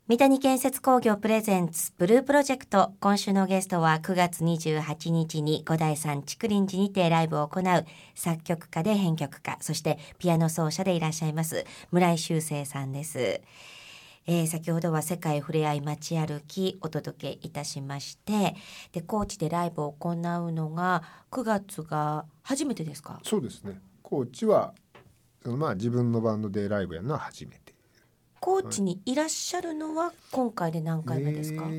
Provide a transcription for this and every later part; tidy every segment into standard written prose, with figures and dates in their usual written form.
三谷建設工業プレゼンツブループロジェクト。今週のゲストは9月28日に五代山竹林寺にてライブを行う作曲家で編曲家、そしてピアノ奏者でいらっしゃいます村井秀生さんです。先ほどは世界ふれあい街歩きお届けいたしまして、で高知でライブを行うのが9月が初めてですか？ そうですね。高知は自分のバンドでライブやるのは初めて。 高知にいらっしゃるのは今回で何回目ですか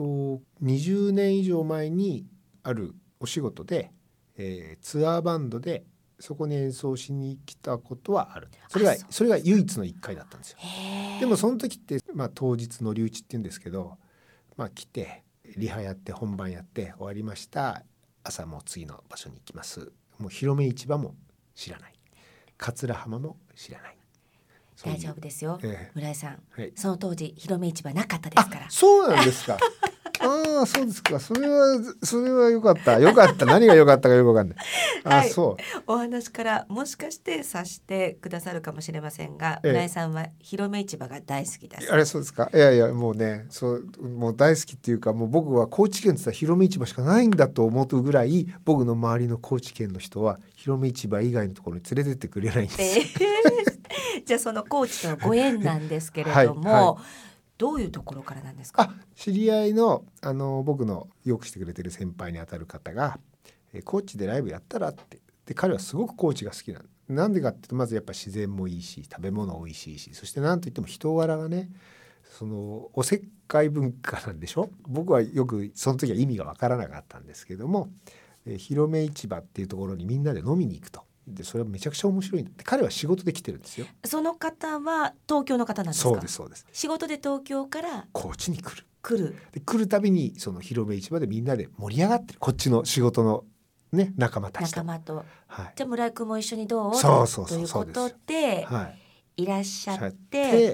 ？20年以上前にあるお仕事で、ツアーバンドでそこに演奏しに来たことはある。それが唯一の1回だったんですよ。でもその時って、当日の留置っていうんですけど、来てリハやって本番やって終わりました。朝もう次の場所に行きます。もう広め市場も知らない、桂浜も知らない。 大丈夫ですよ、村井さん、 はい、 その当時広め市場なかったですから。 そうなんですかああ、そうですか。それは良かった。何が良かったかよく分かんない。 はい、 そう。 お話からもしかして察してくださるかもしれませんが、村井さんは広め市場が大好きです。 あれ、そうですか。いやもうね、もう大好きっていうか、もう僕は高知県って言ったら広め市場しかないんだと思うぐらい、僕の周りの高知県の人は広め市場以外のところに連れてってくれないんです。 じゃあその高知とのご縁なんですけれども、はい、どういうところからなんですか？ 知り合いの、僕のよくしてくれてる先輩にあたる方が、高知でライブやったらって。で彼はすごく高知が好きなんでかっていうと、まずやっぱ自然もいいし、食べ物美味しいし、そしてなんといっても人柄がね、おせっかい文化なんでしょ。僕はよくその時は意味が分からなかったんですけども、広め市場っていうところにみんなで飲みに行くと。でそれはめちゃくちゃ面白いんだって。彼は仕事で来てるんですよ。 その方は東京の方なんですか？ そうです。 仕事で東京から高知に来るたびに、その広め市場でみんなで盛り上がってる。こっちの仕事のね、仲間たちと、 はい、じゃあ村井君も一緒にどうということで、いらっしゃって、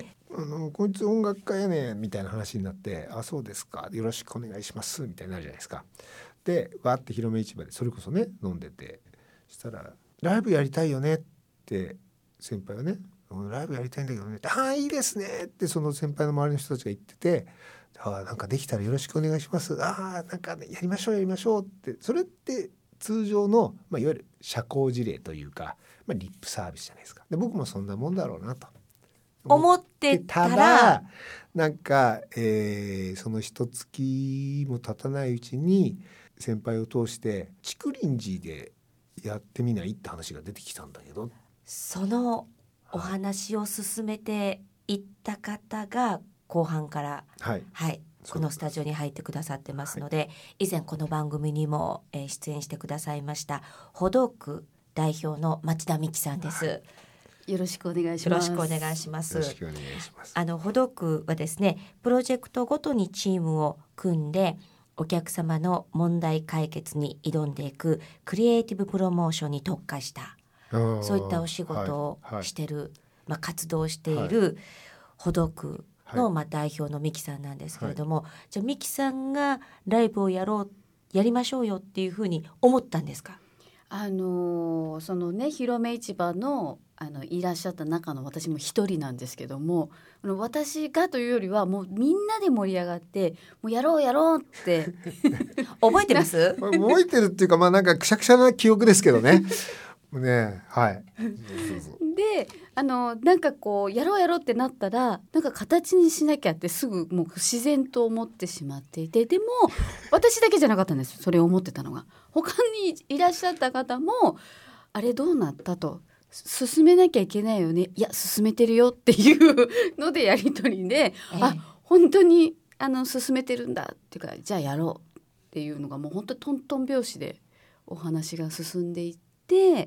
こいつ音楽家やねみたいな話になって、そうですか、よろしくお願いしますみたいになるじゃないですか。でわーって広め市場でそれこそね飲んでて、したらライブやりたいよねって先輩がね、ライブやりたいんだけどね、いいですねってその先輩の周りの人たちが言ってて、なんかできたらよろしくお願いします、なんか、ね、やりましょうって。それって通常の、いわゆる社交辞令というか、リップサービスじゃないですか。で僕もそんなもんだろうなと思ってたら、 なんか、その一月も経たないうちに先輩を通して竹林寺でやってみないって話が出てきたんだけど、 そのお話を進めていった方が後半から、このスタジオに入ってくださってますので、以前この番組にも出演してくださいました歩道区代表の町田美希さんです。 よろしくお願いします。 よろしくお願いします。歩道区はですね、プロジェクトごとにチームを組んでお客様の問題解決に挑んでいくクリエイティブプロモーションに特化したそういったお仕事をしてる、活動している歩道区の、代表の美希さんなんですけれども、じゃあ美希さんがライブをやりましょうよっていうふうに思ったんですか？ そのね、広め市場のいらっしゃった中の私も一人なんですけども、私がというよりはもうみんなで盛り上がってもうやろうって覚えてます覚えてるっていうか、なんかくしゃくしゃな記憶ですけどねね、 でなんかこうやろうってなったら、なんか形にしなきゃってすぐもう自然と思ってしまっていて、でも私だけじゃなかったんです。それを思ってたのが他にいらっしゃった方も、あれどうなったと、進めなきゃいけないよね、いや進めてるよっていうのでやり取りで、本当に進めてるんだっていうか、じゃあやろうっていうのがもう本当にトントン拍子でお話が進んでいって、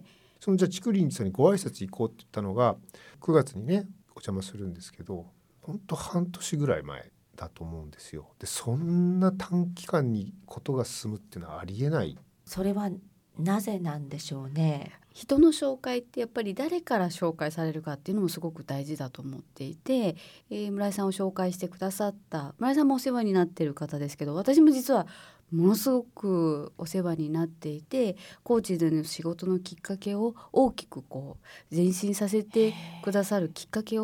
じゃあ竹林寺さんにご挨拶行こうって言ったのが9月にねお邪魔するんですけど、本当半年ぐらい前だと思うんですよ。でそんな短期間にことが進むっていうのはありえない。 それはなぜなんでしょうね。 人の紹介ってやっぱり誰から紹介されるかっていうのもすごく大事だと思っていて、村井さんを紹介してくださった村井さんもお世話になっている方ですけど、私も実はものすごくお世話になっていて、高知での仕事のきっかけを大きくこう前進させてくださるきっかけを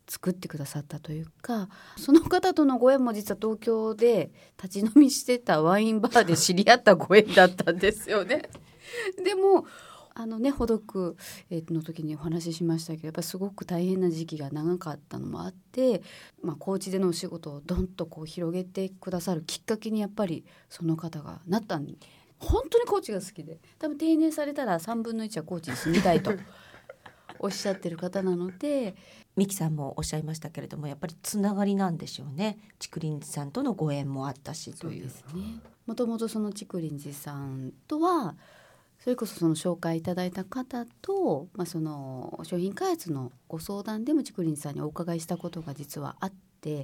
作ってくださったというか、その方とのご縁も実は東京で立ち飲みしてたワインバーで知り合ったご縁だったんですよね。でもほどくの時にお話ししましたけど、やっぱりすごく大変な時期が長かったのもあって、高知でのお仕事をどんとこう広げてくださるきっかけにやっぱりその方がなったんで、本当に高知が好きで、多分定年されたら3分の1は高知に住みたいとおっしゃってる方なので、 美希さんもおっしゃいましたけれども、やっぱりつながりなんでしょうね。竹林寺さんとのご縁もあったしという。 そうですね。もともとその竹林寺さんとはそれこそその紹介いただいた方と、その商品開発のご相談でも竹林さんにお伺いしたことが実はあって、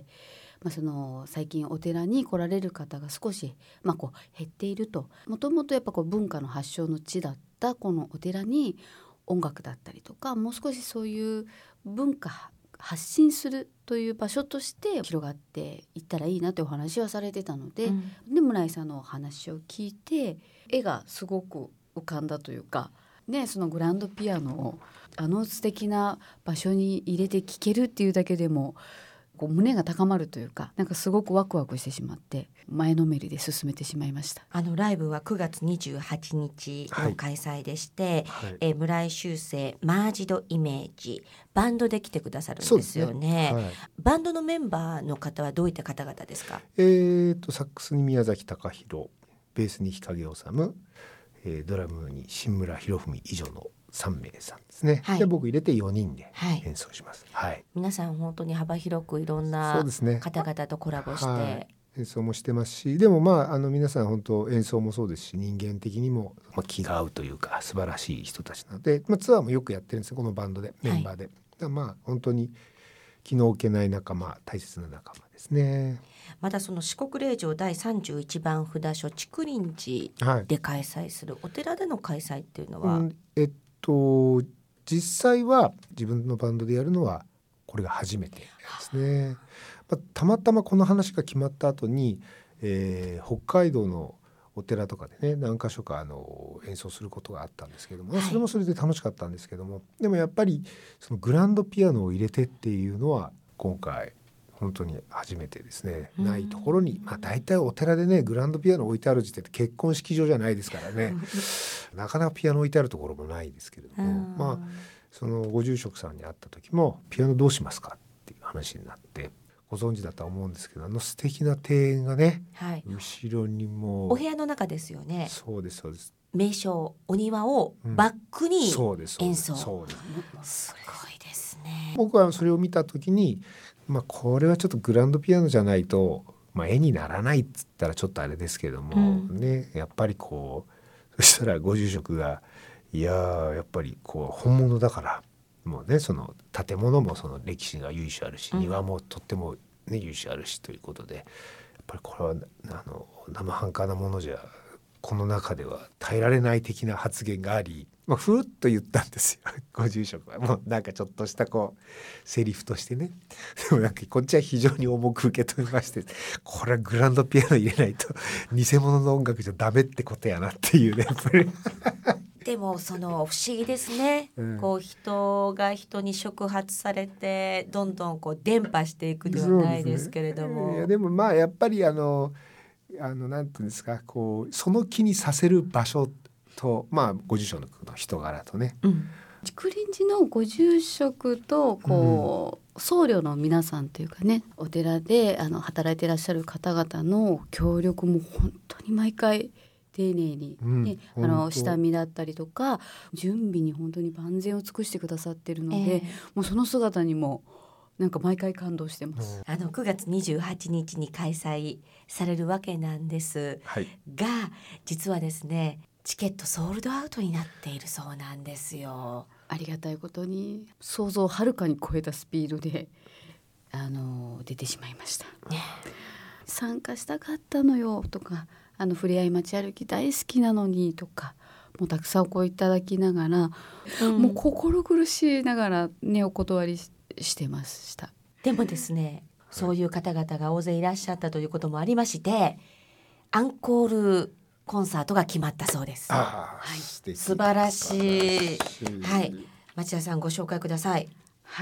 その最近お寺に来られる方が少し、こう減っていると。もともとやっぱこう文化の発祥の地だったこのお寺に音楽だったりとか、もう少しそういう文化発信するという場所として広がっていったらいいなというお話はされてたので、で村井さんのお話を聞いて絵がすごく浮かんだというか、そのグランドピアノを素敵な場所に入れて聴けるっていうだけでもこう胸が高まるというか、なんかすごくワクワクしてしまって前のめりで進めてしまいました。 ライブは9月28日の開催でして、村井修正マージドイメージバンドで来てくださるんですよね。バンドのメンバーの方はどういった方々ですか？ サックスに宮崎隆弘、ベースに日影治、ドラムに新村博文以上の3名さんですね。で僕入れて4人で演奏します。 皆さん本当に幅広くいろんな方々とコラボして、 演奏もしてますし、でも皆さん本当演奏もそうですし、人間的にも気が合うというか素晴らしい人たちなので、ツアーもよくやってるんですよ、このバンドでメンバーで。本当に気の置けない仲間、大切な仲間ですね。 またその四国霊場第31番札所竹林寺で開催するお寺での開催っていうのは、 実際は自分のバンドでやるのはこれが初めてですね。たまたまこの話が決まった後に、北海道のお寺とかでね何か所か演奏することがあったんですけども、それもそれで楽しかったんですけども、でもやっぱりそのグランドピアノを入れてっていうのは今回本当に初めてですね。ないところに、大体お寺でねグランドピアノ置いてある時点で結婚式場じゃないですからねなかなかピアノ置いてあるところもないですけれども、そのご住職さんに会った時もピアノどうしますかっていう話になって、ご存知だとは思うんですけど、素敵な庭園がね、後ろにもお部屋の中ですよね。 そうですそうです。 名所お庭をバックに演奏、すごいですね。 僕はそれを見た時に、これはちょっとグランドピアノじゃないと、絵にならないっつったらちょっとあれですけども、やっぱりそしたらご住職がやっぱり本物だからもうね、その建物もその歴史が由緒あるし、庭もとっても由緒あるしということで、やっぱりこれは生半可なものじゃこの中では耐えられない的な発言があり、ふーっと言ったんですよご住職は。もうなんかちょっとしたセリフとしてね。でもこっちは非常に重く受け止めまして、これはグランドピアノ入れないと偽物の音楽じゃダメってことやなっていうね、やっぱりでも不思議ですね、人が人に触発されてどんどん伝播していくではないですけれども、 いやでもやっぱりなんていうんですか、その気にさせる場所と、ご住職の人柄とね、 竹林寺のご住職と僧侶の皆さんというかね、お寺で働いていらっしゃる方々の協力も本当に毎回丁寧に、下見だったりとか準備に本当に万全を尽くしてくださってるので、もうその姿にもなんか毎回感動してます。 9月28日に開催されるわけなんです、が実はですねチケットソールドアウトになっているそうなんですよ。 ありがたいことに想像をはるかに超えたスピードで出てしまいました、参加したかったのよとか、ふれあい街歩き大好きなのにとか、もうたくさんいただきながら、もう心苦しいながらねお断りしてました。 でもですね、そういう方々が大勢いらっしゃったということもありまして、アンコールコンサートが決まったそうです。素晴らしい。町田さんご紹介ください。 はい、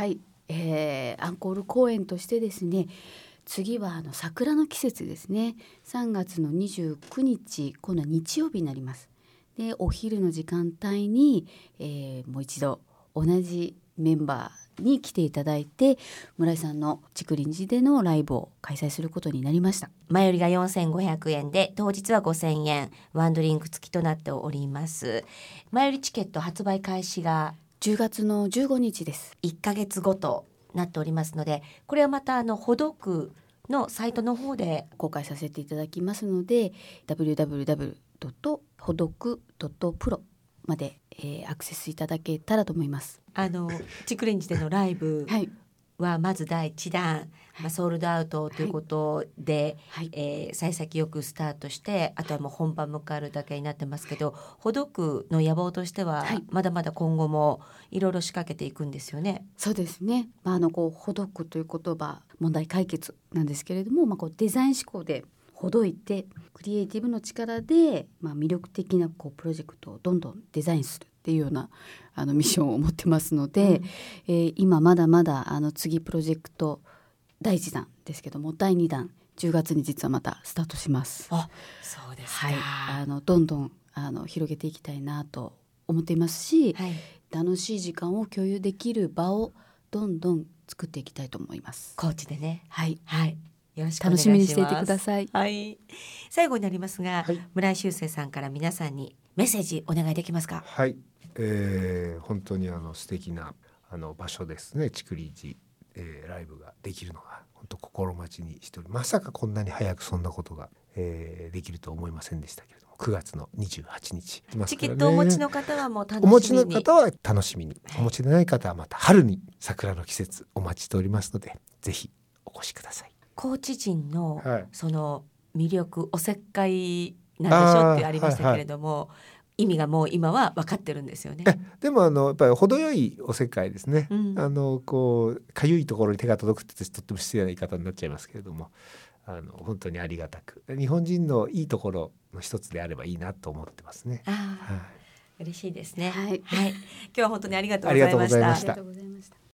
アンコール公演としてですね、次は桜の季節ですね。3月の29日、今度は日曜日になります。でお昼の時間帯に、もう一度同じメンバーに来ていただいて、村井さんの竹林寺でのライブを開催することになりました。 前売りが4500円で当日は5000円、ワンドリンク付きとなっております。前売りチケット発売開始が 10月の15日です。 1ヶ月後となっておりますので、これはまたほどくのサイトの方で公開させていただきますので、 www.ほどく.pro まで、アクセスいただけたらと思います。 竹林寺でのライブはいはまず第1弾、ソールドアウトということで、幸先よくスタートして、あとはもう本番迎えるだけになってますけど、ほどくの野望としては、まだまだ今後もいろいろ仕掛けていくんですよね。 そうですね、ほどくという言葉、問題解決なんですけれども、デザイン思考でほどいて、クリエイティブの力で、魅力的なプロジェクトをどんどんデザインするっていうようなミッションを持ってますので、今まだまだ次プロジェクト第1弾ですけども、第2弾10月に実はまたスタートします。 あ、そうですか。 どんどん広げていきたいなと思っていますし、楽しい時間を共有できる場をどんどん作っていきたいと思います。 高知でね。よろしくお願いします。 楽しみにしていてください。 最後になりますが、村井秀生さんから皆さんにメッセージお願いできますか。 はい、本当に素敵な場所ですね。竹林寺、ライブができるのが本当心待ちにしており、まさかこんなに早くそんなことが、できると思いませんでしたけれども、9月の28日、 チケットをお持ちの方はもう楽しみに、 お持ちの方は楽しみに、お持ちでない方はまた春に桜の季節お待ちしておりますので、ぜひお越しください。 高知人のその魅力、おせっかいなんでしょってありましたけれども、意味がもう今は分かってるんですよね。 でもやっぱり程よいおせっかいですね。かゆいところに手が届くってとっても失礼な言い方になっちゃいますけれども、本当にありがたく、日本人のいいところの一つであればいいなと思ってますね。 嬉しいですね。今日は本当にありがとうございました。 ありがとうございました。